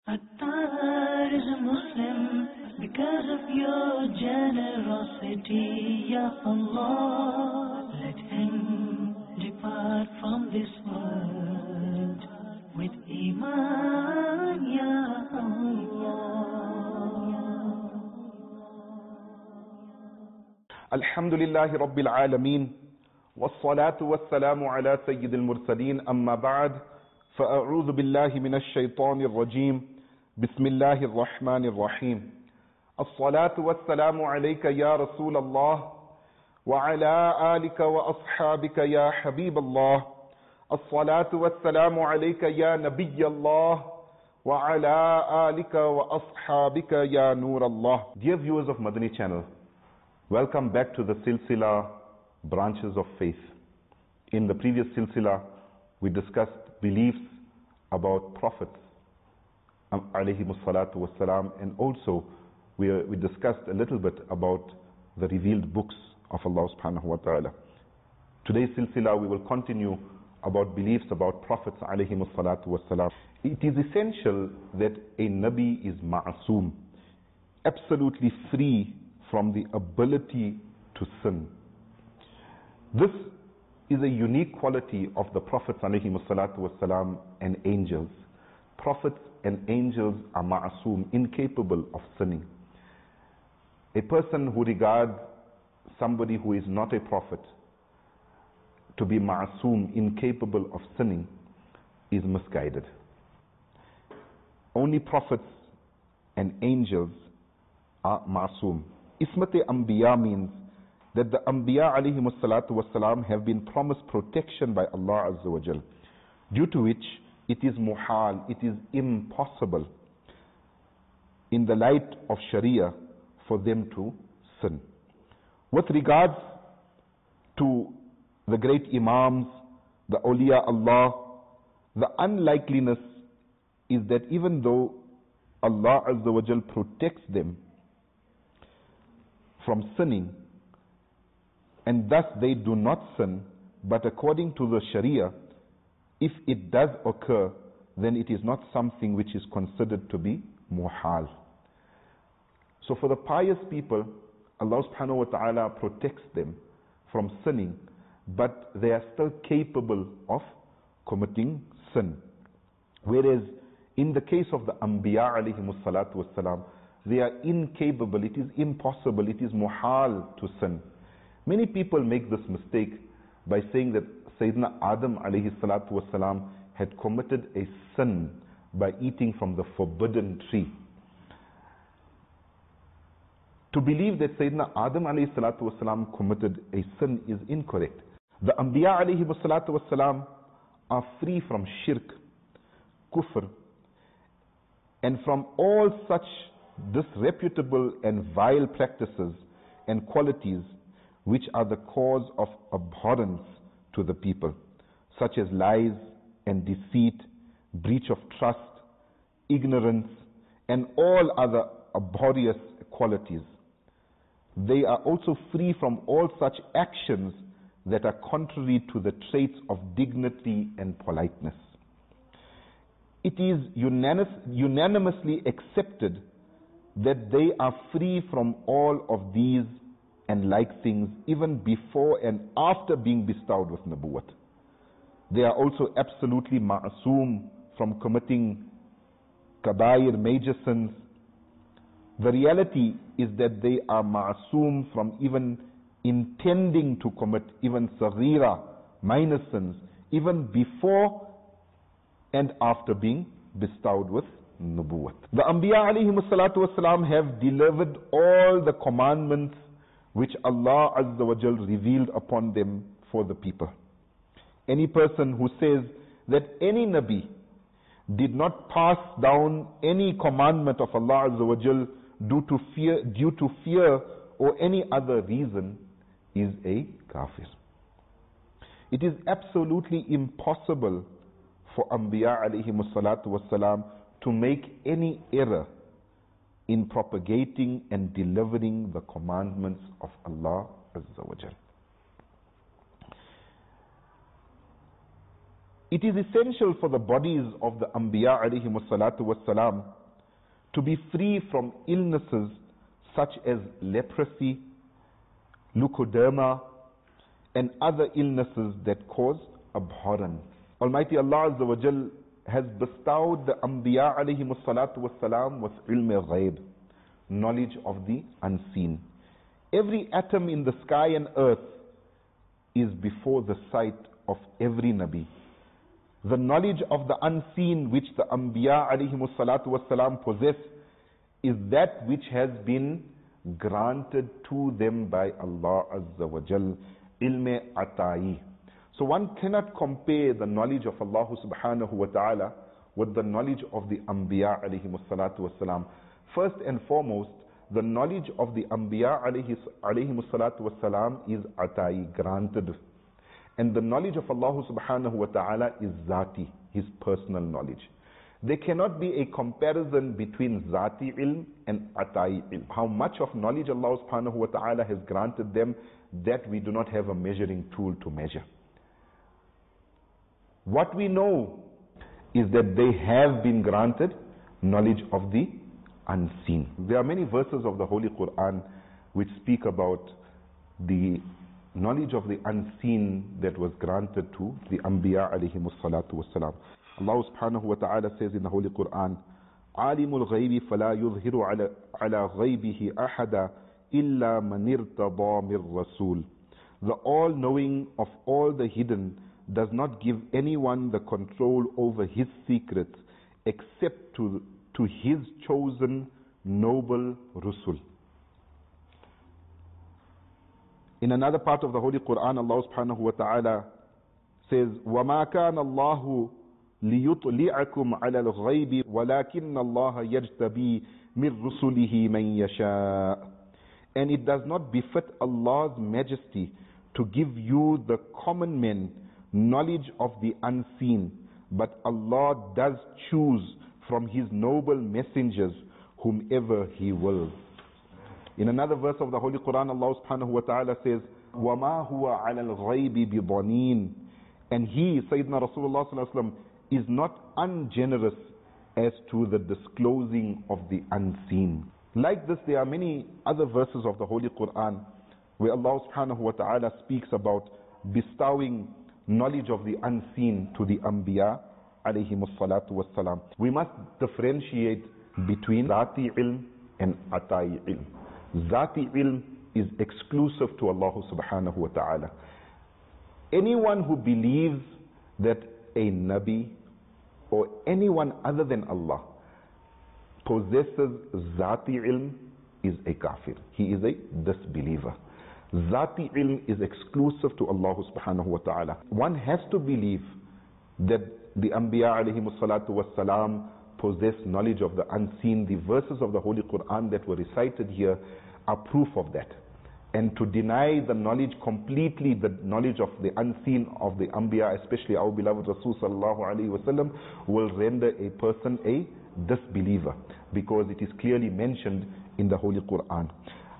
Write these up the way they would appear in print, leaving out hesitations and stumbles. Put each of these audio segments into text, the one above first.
Attar is a Muslim because of your generosity, Ya Allah. Let him depart from this world with Iman, Ya Allah. Alhamdulillahi Rabbil Alameen. والصلاة والسلام على سيد المرسلين أما بعد فأعوذ بالله من الشيطان الرجيم بسم الله الرحمن الرحيم الصلاة والسلام عليك يا رسول الله وعلى آلك وأصحابك يا حبيب الله الصلاة والسلام عليك يا نبي الله وعلى آلك وأصحابك يا نور الله. Dear viewers of Madani channel, welcome back to the Silsila Branches of Faith. In the previous silsila, we discussed beliefs about prophets, alayhimus salatu wassalam, and also we discussed a little bit about the revealed books of Allah subhanahu wa ta'ala. Today's silsila, we will continue about beliefs about prophets, alayhimus salatu wassalam. It is essential that a Nabi is ma'asum, absolutely free from the ability to sin. This is a unique quality of the prophets ﷺ and angels. Prophets and angels are ma'asum, incapable of sinning. A person who regards somebody who is not a prophet to be ma'asum, incapable of sinning, is misguided. Only prophets and angels are ma'asum. Ismat-e Anbiya means that the Anbiya alayhimus salatu wassalam have been promised protection by Allah Azza wa Jal, due to which it is muhal, it is impossible in the light of Sharia for them to sin. With regards to the great Imams, the awliya Allah, the unlikeliness is that even though Allah Azza wa Jal protects them from sinning, and thus they do not sin, but according to the Sharia, if it does occur, then it is not something which is considered to be muhal. So for the pious people, Allah subhanahu wa ta'ala protects them from sinning, but they are still capable of committing sin. Whereas in the case of the Anbiya alayhimus salatu wassalam, they are incapable, it is impossible, it is muhal to sin. Many people make this mistake by saying that Sayyidina Adam alayhi salatu wasalam had committed a sin by eating from the forbidden tree. To believe that Sayyidina Adam alayhi salatu wasalam committed a sin is incorrect. The Anbiya alayhi salatu wasalam are free from shirk, kufr, and from all such disreputable and vile practices and qualities which are the cause of abhorrence to the people, such as lies and deceit, breach of trust, ignorance, and all other abhorrous qualities. They are also free from all such actions that are contrary to the traits of dignity and politeness. It is unanimously accepted that they are free from all of these and like things even before and after being bestowed with Nabuwwat. They are also absolutely ma'asum from committing kabair, major sins. The reality is that they are ma'asum from even intending to commit even saghira, minor sins, even before and after being bestowed with Nabuwwat. The Anbiya alayhimus salatu wassalam have delivered all the commandments which Allah Azza wa Jal revealed upon them for the people. Any person who says that any Nabi did not pass down any commandment of Allah Azza wa Jal due to fear or any other reason is a kafir. It is absolutely impossible for Anbiya alayhimus salatu wassalam to make any error in propagating and delivering the commandments of Allah Azza wa Jal. It is essential for the bodies of the Anbiya alayhimus salatu wassalam to be free from illnesses such as leprosy, leukoderma, and other illnesses that cause abhorrence. Almighty Allah Azza wa Jal has bestowed the Anbiya alayhimus salatu wassalam with ilm al-ghayb, knowledge of the unseen. Every atom in the sky and earth is before the sight of every Nabi. The knowledge of the unseen which the Anbiya alayhimus salatu wassalam possess is that which has been granted to them by Allah Azza wa Jal, ilm ata'i. So one cannot compare the knowledge of Allah subhanahu wa ta'ala with the knowledge of the Anbiya alayhimus salatu wassalam. First and foremost, the knowledge of the Anbiya alayhimus salatu wassalam is ata'i, granted. And the knowledge of Allah subhanahu wa ta'ala is zati, his personal knowledge. There cannot be a comparison between zati ilm and ata'i ilm. How much of knowledge Allah subhanahu wa ta'ala has granted them, that we do not have a measuring tool to measure. What we know is that they have been granted knowledge of the unseen. There are many verses of the Holy Quran which speak about the knowledge of the unseen that was granted to the Anbiya alayhimus salatu wassalam. Allah subhanahu wa ta'ala says in the Holy Quran, عَالِمُ الْغَيْبِ فَلَا يُظْهِرُ عَلَى غَيْبِهِ أَحَدًا إِلَّا مَنِ ارْتَضَى مِنْ رَسُولٍ. The all-knowing of all the hidden does not give anyone the control over his secrets except to his chosen noble Rusul. In another part of the Holy Quran, Allah subhanahu wa ta'ala says, وَمَا كَانَ اللَّهُ لِيُطْلِعَكُمْ عَلَى الْغَيْبِ وَلَكِنَّ اللَّهَ يَجْتَبِي مِنْ رُسُلِهِ مَنْ يَشَاءُ. And it does not befit Allah's majesty to give you, the common men, knowledge of the unseen, but Allah does choose from His noble messengers whomever He wills. In another verse of the Holy Quran, Allah subhanahu wa ta'ala says, وَمَا هُوَ عَلَى الْغَيْبِ بِضَنِينَ. And He, Sayyidina Rasulullah sallallahu alaihi wasallam, is not ungenerous as to the disclosing of the unseen. Like this, there are many other verses of the Holy Quran where Allah subhanahu wa ta'ala speaks about bestowing knowledge of the unseen to the Anbiya alayhimus salatu wassalam. We must differentiate between Zati ilm and Ata'i ilm. Zati ilm is exclusive to Allah subhanahu wa ta'ala. Anyone who believes that a Nabi or anyone other than Allah possesses Zati ilm is a kafir. He is a disbeliever. Zati ilm is exclusive to Allah subhanahu wa ta'ala. One has to believe that the Anbiya alayhimus salatu wassalam possess knowledge of the unseen. The verses of the Holy Quran that were recited here are proof of that. And to deny the knowledge completely, the knowledge of the unseen of the Anbiya, especially our beloved Rasul sallallahu alayhi wasallam, will render a person a disbeliever, because it is clearly mentioned in the Holy Quran.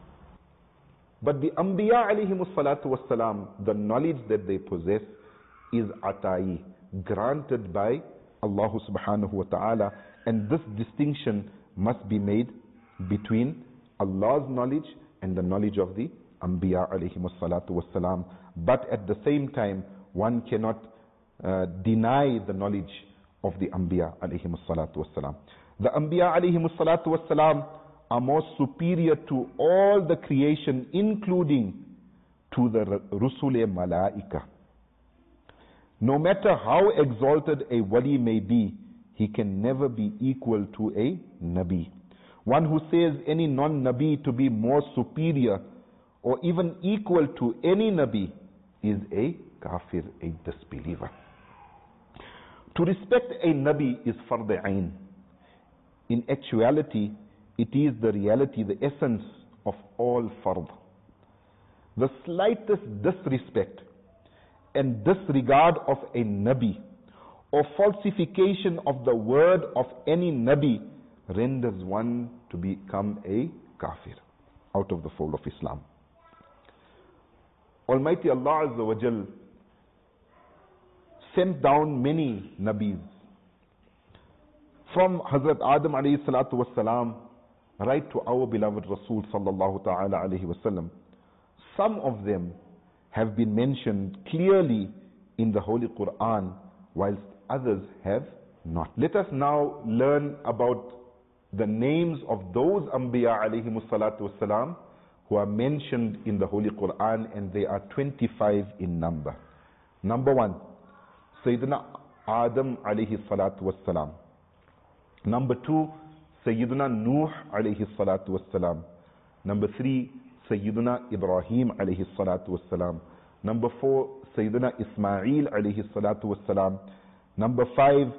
But the Anbiya alayhimus salatu wassalam, the knowledge that they possess is ata'i, granted by Allah subhanahu wa ta'ala, and this distinction must be made between Allah's knowledge and the knowledge of the Anbiya alayhimus salatu wassalam. But at the same time, one cannot deny the knowledge of the Anbiya alayhimus salatu wassalam. The Anbiya alayhimus salatu wassalam are more superior to all the creation, including to the Rusule Malaika. No matter how exalted a wali may be, he can never be equal to a Nabi. One who says any non-Nabi to be more superior or even equal to any Nabi is a kafir, a disbeliever. To respect a Nabi is fard ain. In actuality, it is the reality, the essence of all fard. The slightest disrespect and disregard of a Nabi or falsification of the word of any Nabi renders one to become a kafir, out of the fold of Islam. Almighty Allah Azza wa Jal sent down many Nabis. From Hazrat Adam alayhi salatu wasalam right to our beloved Rasul sallallahu ta'ala alayhi wasallam. Some of them have been mentioned clearly in the Holy Quran, whilst others have not. Let us now learn about the names of those Anbiya alayhi salatu wasalam who are mentioned in the Holy Quran, and they are 25 in number. Number 1, Sayyidina Adam alayhi salatu wassalam. Number 2, Sayyidina Nuh alayhi salatu wassalam. Number 3, Sayyidina Ibrahim alayhi salatu wassalam. Number 4, Sayyidina Ismail alayhi salatu wassalam. Number 5,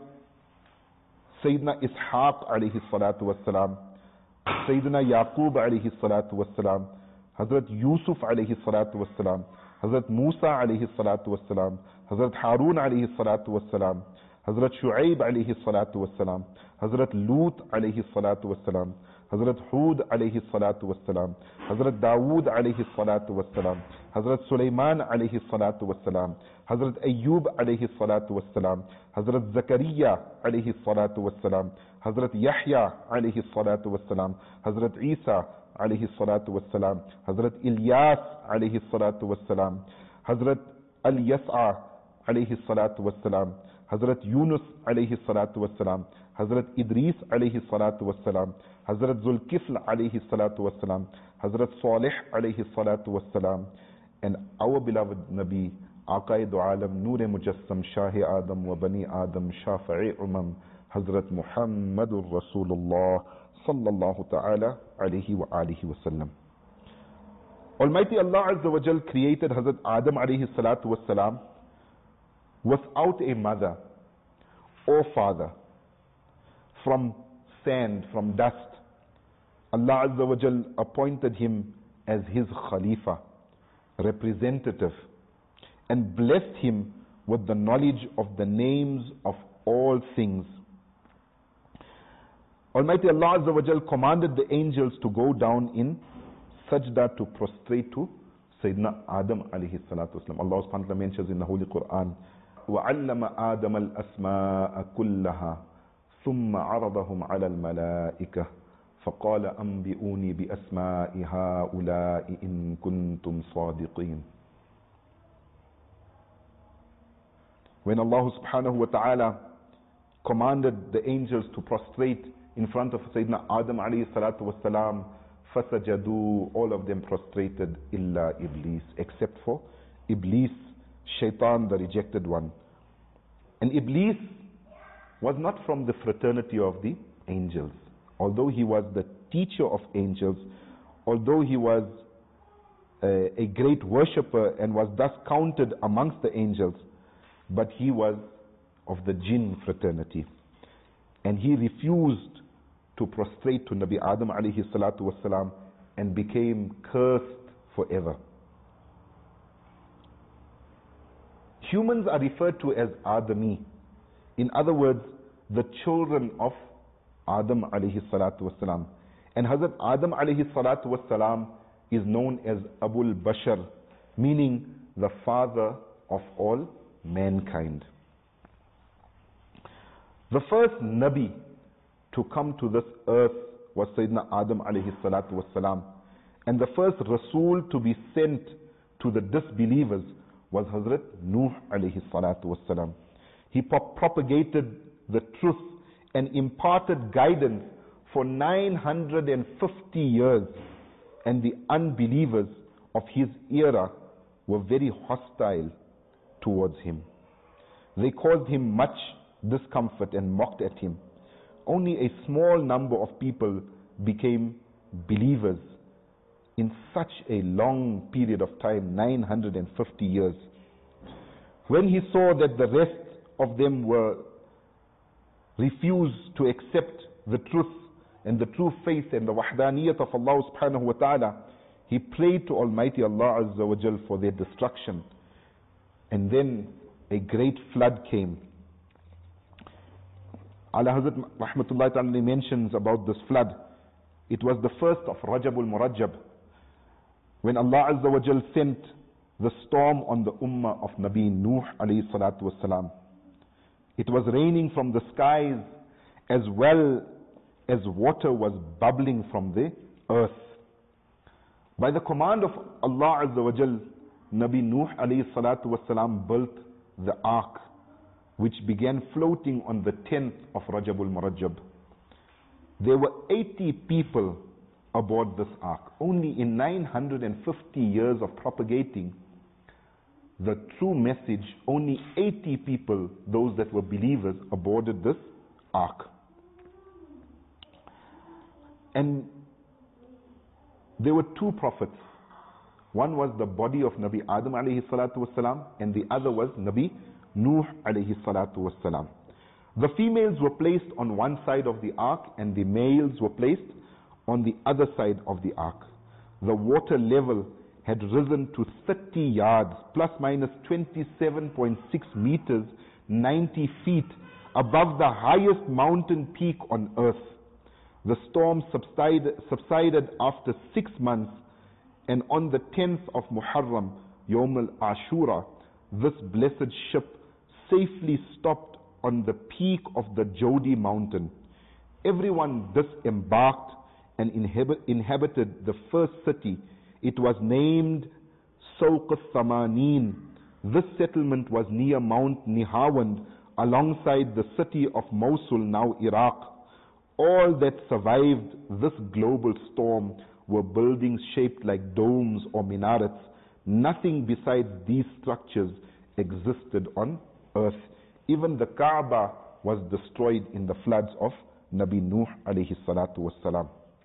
Sayyidina Ishaq alayhi salatu wassalam. Sayyidina Yaqub alayhi salatu wassalam. Hazrat Yusuf alayhi salatu wassalam. Hazrat Musa alayhi salatu wassalam. Hazrat Harun alayhi salatu wassalam. Hazrat Shu'aib alayhi salatu wassalam. Hazrat Lut alayhi salatu wassalam. Hazrat Hud alayhi salatu wassalam. Hazrat Dawood alayhi salatu wassalam. Hazrat Sulaiman alayhi salatu wassalam. Hazrat Ayyub alayhi salatu wassalam. Hazrat Zakaria alayhi salatu wassalam. Hazrat Yahya alayhi salatu wassalam. Hazrat Isa alayhi salatu wassalam. Hazrat Ilyas alayhi salatu wassalam. Hazrat Al-Yas'a alayhi salatu wassalam. Hazrat Yunus alayhi salatu wassalam. Hazrat Idris alayhi salatu wassalam. Hazrat Zulkifl alayhi salatu wassalam. Hazrat Salih alayhi salatu wassalam. And our beloved Nabi, Aqaid Alam, Noor Mujassam, Shahi Adam wa Bani Adam, Shafi'i Umam, Hazrat Muhammadur Rasulullah sallallahu ta'ala alayhi wa alihi wa sallam. Almighty Allah Azza wa Jal created Hazrat Adam alayhi salatu wassalam without a mother or father, from sand, from dust. Allah Azza wa Jal appointed him as his Khalifa, representative, and blessed him with the knowledge of the names of all things. Almighty Allah Azza wa Jal commanded the angels to go down in sajda to prostrate to Sayyidina Adam alayhi salatu wasalam. Allah subhanahu wa ta'ala mentions in the Holy Quran, وَعَلَّمَ آدَمَ الْأَسْمَاءَ كُلَّهَا ثُمَّ عَرَضَهُمْ عَلَى الْمَلَائِكَةِ فَقَالَ أَنْبِئُونِي بِأَسْمَاءِ هَؤُلَاءِ إِن كُنتُمْ صَادِقِينَ. When Allah subhanahu wa ta'ala commanded the angels to prostrate in front of Sayyidina Adam alayhi salatu wasalam, فَسَجَدُوا, all of them prostrated, إِلَّا Iblis, except for Iblis, Shaitan, the rejected one. And Iblis was not from the fraternity of the angels. Although he was the teacher of angels, although he was a great worshipper and was thus counted amongst the angels, but he was of the jinn fraternity. And he refused to prostrate to Nabi Adam alayhi salatu wasalam and became cursed forever. Humans are referred to as Adami. In other words, the children of Adam alayhi salatu wasalam. And Hazrat Adam alayhi salatu wasalam is known as Abul Bashar, meaning the father of all mankind. The first Nabi to come to this earth was Sayyidina Adam alayhi salatu wasalam. And the first Rasul to be sent to the disbelievers was Hazrat Nuh alayhi salatu wasalam. He propagated the truth and imparted guidance for 950 years, and the unbelievers of his era were very hostile towards him. They caused him much discomfort and mocked at him. Only a small number of people became believers in such a long period of time, 950 years. When he saw that the rest of them were refused to accept the truth and the true faith and the wahdaniyat of Allah subhanahu wa ta'ala, he prayed to Almighty Allah Azza wa Jal for their destruction. And then a great flood came. Ala Hazrat Rahmatullahi ta'ala mentions about this flood. It was the first of Rajabul Murajab, when Allah Azza wa Jal sent the storm on the ummah of Nabi Nuh alayhi salatu wasalam. It was raining from the skies as well as water was bubbling from the earth. By the command of Allah Azza wa Jal, Nabi Nuh alayhi salatu wasalam built the ark, which began floating on the 10th of Rajabul Marajab. There were 80 people aboard this ark. Only in 950 years of propagating the true message, only 80 people, those that were believers, aboarded this ark. And there were two prophets. One was the body of Nabi Adam alayhi salatu wasalam, and the other was Nabi Nuh alayhi salatu wasalam. The females were placed on one side of the ark and the males were placed on the other side of the ark. The water level had risen to 30 yards, plus minus 27.6 meters, 90 feet, above the highest mountain peak on earth. The storm subsided after 6 months, and on the 10th of Muharram, Yawm al-Ashura, this blessed ship safely stopped on the peak of the Jodi mountain. Everyone disembarked and inhabited the first city. It was named Sawq al-Thamanin. This settlement was near Mount Nihawand, alongside the city of Mosul, now Iraq. All that survived this global storm were buildings shaped like domes or minarets. Nothing besides these structures existed on earth. Even the Kaaba was destroyed in the floods of Nabi Nuh alayhi salatu wassalam.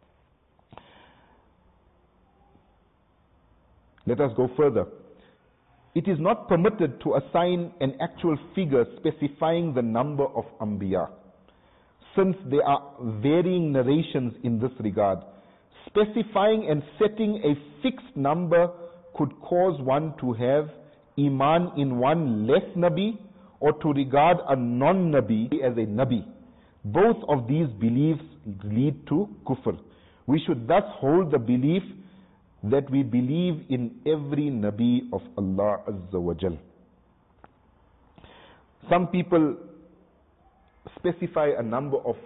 Let us go further. It is not permitted to assign an actual figure specifying the number of Anbiya, since there are varying narrations in this regard. Specifying and setting a fixed number could cause one to have Iman in one less Nabi, or to regard a non-Nabi as a Nabi. Both of these beliefs lead to kufr. We should thus hold the belief that we believe in every Nabi of Allah Azza wa Jal. Some people specify a number of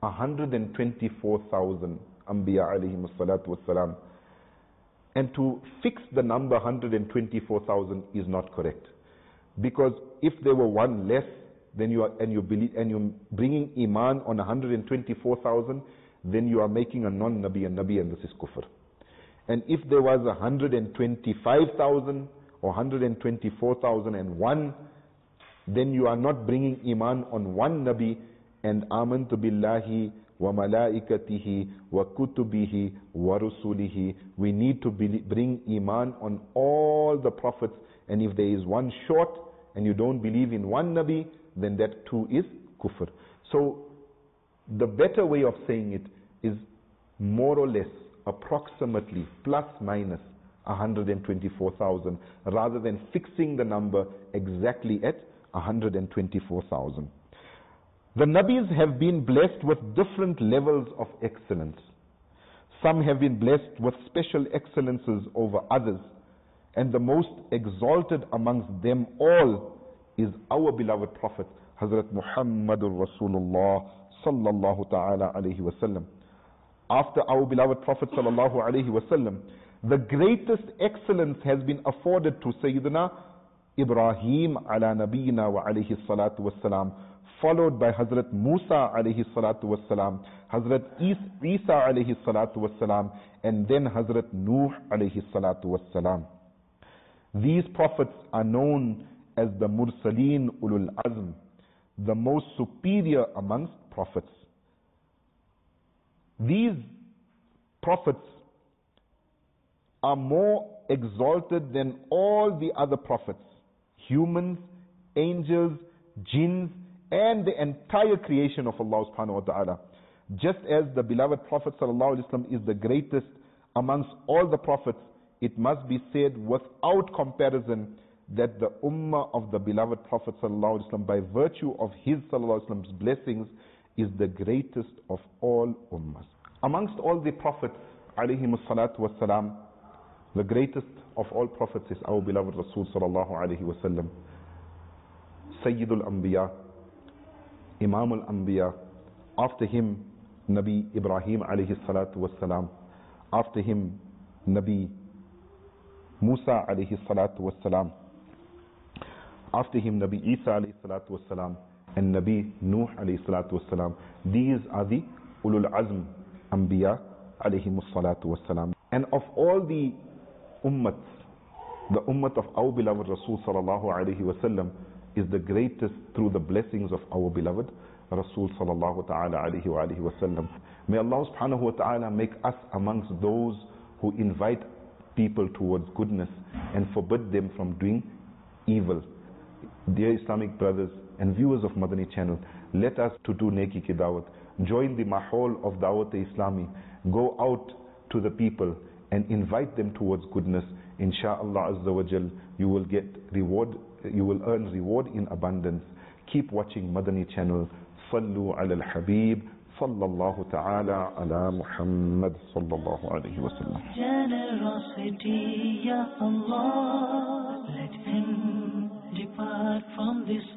124,000 Anbiya alayhim salatu wassalam. And to fix the number 124,000 is not correct. Because if there were one less, then you're bringing Iman on 124,000, then you are making a non-Nabi a Nabi, and this is kufr. And if there was 125,000 or 124,001, then you are not bringing Iman on one Nabi and Amantu billahi wa malaikatihi wa kutubihi wa rusulihi. We need to bring Iman on all the prophets, and if there is one short and you don't believe in one Nabi, then that too is kufr. So the better way of saying it is more or less, approximately, plus minus 124,000, rather than fixing the number exactly at 124,000. The Nabis have been blessed with different levels of excellence. Some have been blessed with special excellences over others, and the most exalted amongst them all is our beloved Prophet, Hazrat Muhammadur Rasulullah sallallahu ta'ala alayhi wa sallam. After our beloved Prophet sallallahu alayhi wa sallam, the greatest excellence has been afforded to Sayyidina Ibrahim ala nabiyina wa alayhi salatu wassalam, followed by Hazrat Musa alayhi salatu wassalam, Hazrat Isa alayhi salatu wassalam, and then Hazrat Nuh alayhi salatu wassalam. These prophets are known as the Mursaleen Ulul Azm, the most superior amongst prophets. These prophets are more exalted than all the other prophets, humans, angels, jinns, and the entire creation of Allah subhanahu wa ta'ala. Just as the beloved Prophet sallallahu alaihi wasallam is the greatest amongst all the prophets, it must be said without comparison that the ummah of the beloved Prophet sallallahu alaihi wasallam, by virtue of his sallallahu alaihi wasallam's blessings, is the greatest of all ummahs. Amongst all the prophets alayhimus salatu wassalam, the greatest of all prophets is our beloved Rasul sallallahu alaihi wasallam, Sayyidul Anbiya, Imam al-Anbiya. After him, Nabi Ibrahim alayhi salatu wassalam. After him, Nabi Musa alayhi salatu wassalam. After him, Nabi Isa alayhi salatu wassalam. And Nabi Nuh alayhi salatu wassalam. These are the Ulul Azm Anbiya alayhi salatu wassalam. And of all the ummats, the ummat of our beloved Rasul sallallahu alayhi wasallam is the greatest through the blessings of our beloved Rasul sallallahu ta'ala alayhi wa alihi wasallam. May Allah subhanahu wa ta'ala make us amongst those who invite people towards goodness and forbid them from doing evil. Dear Islamic brothers and viewers of Madani channel, let us to do Neki Ki Dawat. Join the mahol of Dawat-e-Islami. Go out to the people and invite them towards goodness. Insha'Allah Azza wa Jal, you will get reward, you will earn reward in abundance. Keep watching Madani channel. Sallu ala al-Habib sallallahu ta'ala ala Muhammad sallallahu alayhi wa sallam. Generosity, Ya Allah, let him depart from this